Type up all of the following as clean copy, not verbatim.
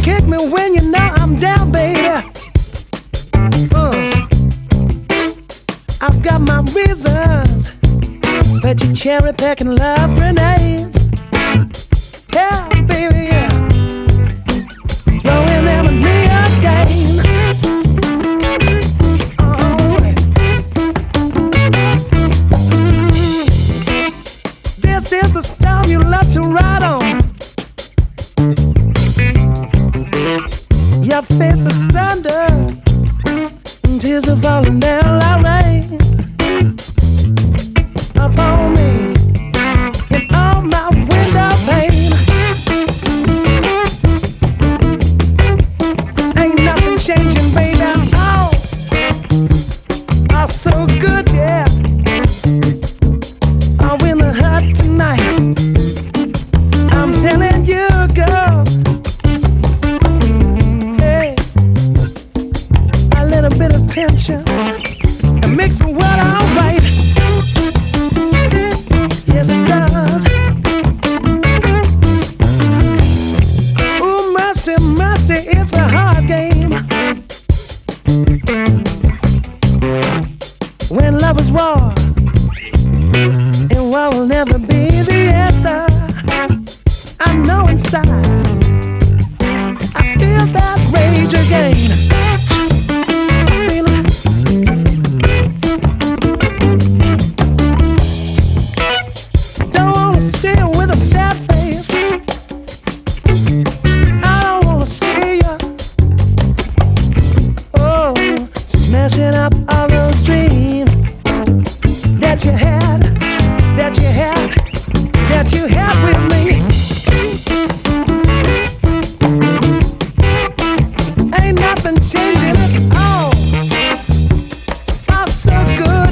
kick me when you know I'm down, baby. I've got my reasons, but you cherry picking love grenades. Yeah, baby, yeah. Throwing them at me again. Alright. This is the storm you love to ride on. Your face is thunder, tears are falling down like rain upon me and on my window pane. Ain't nothing changing, baby. Oh, so good, yeah. I'm in the hut tonight. I'm telling you, girl. Hey, a little bit of tension and makes the world alright. Yes, it does. Ooh, mercy, mercy, it's a hard game. When love is war, and war will never be the answer. I know inside, I feel that rage again. I feel it. Don't wanna see you with a sad face. I don't wanna see you. Oh, smashing up all those dreams that you had, that you had, that you had with me. Ain't nothing changing, it's all so good.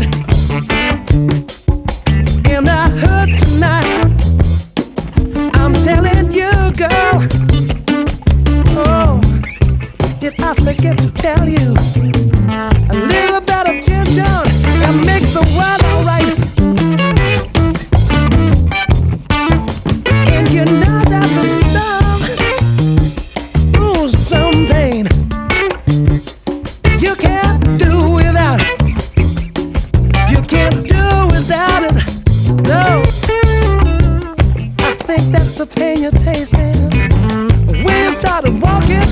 In the hood tonight, I'm telling you, girl. Oh, did I forget to tell you? A little bit of tension that makes the world alright. And you know that the sun, ooh, some pain you can't do without it. You can't do without it. No, I think that's the pain you're tasting when you started walking